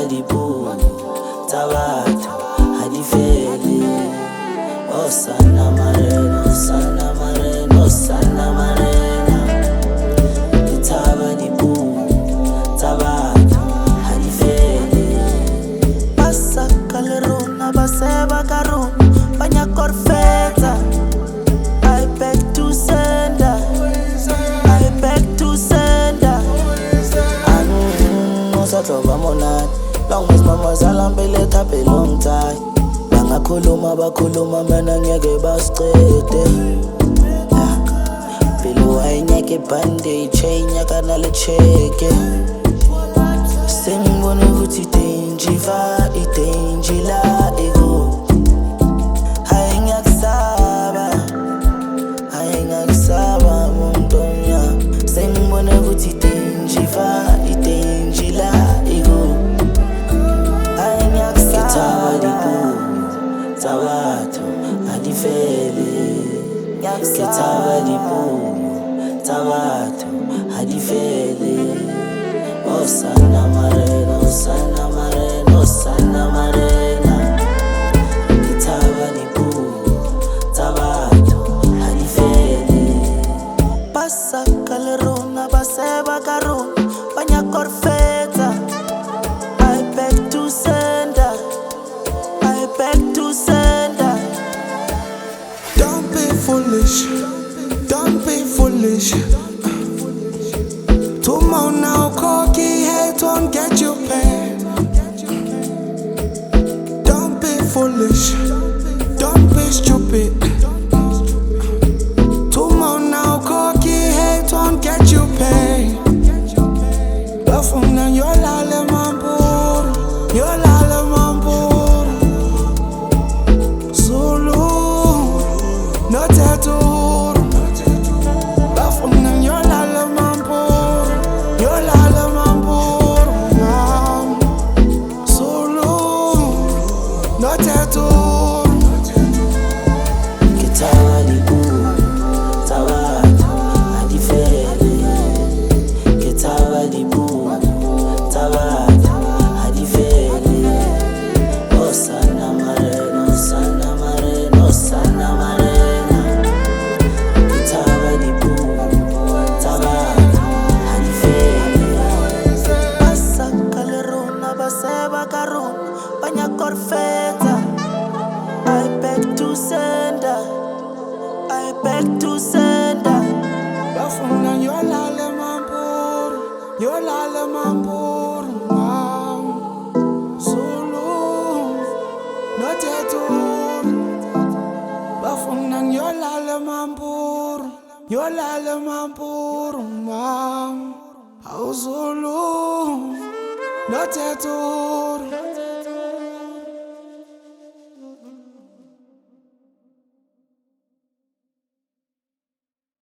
dipu, tabat, hadifeli. Oh sana marena, oh sana marena, oh sana marena. Kitaba dipu, tabat, hadifeli. Pasa kaleruna, baseba karun, banya korfeta. I beg to sender, I beg to sender. Satroba monat, long as mama salambele tape long time. Bangakhuluma bakhuluma mina ngeke basiqede. Bilo wayinyeke bande chain yakana le cheke. Sengibone ukuthi denjiva idenjila ego. Ayengakisaba muntonya. Sengibone ukuthi denjiva idenjila ego. Kitaba dipu, tabato, hadifeli. Kitaba dipu, tabato, hadifeli. Oh sana marena, oh sana marena, oh sana marena. Kitaba dipu, tabato, hadifeli. Pasa kaleruna, baseba karun, banya korfeta. I beg to sender, I beg to sender. Don't be foolish, don't be foolish. Tomorrow now, cocky hate won't get you paid. Don't be foolish, don't be stupid. Tomorrow now, cocky hate won't get you paid. Bafuna yolale mamburu, yolale mamburu. Zulu, no tattoo. Bafuna yolale mamburu, yolale mamburu. Zulu, no tattoo. Kitaba dipu, tabato, hadifeli. Kitaba dipu, tabato, hadifeli. Oh sana marena, oh sana marena, oh sana marena. Kitaba dipu, tabato, hadifeli. Pasa kaleruna, baseba karun, banya korfeta. I beg to sender, I beg to sender. Bafuna yolale mamburu, yolale mamburu. Zulu, no tattoo. Bafuna yolale mamburu, yolale mamburu. Zulu, no tattoo.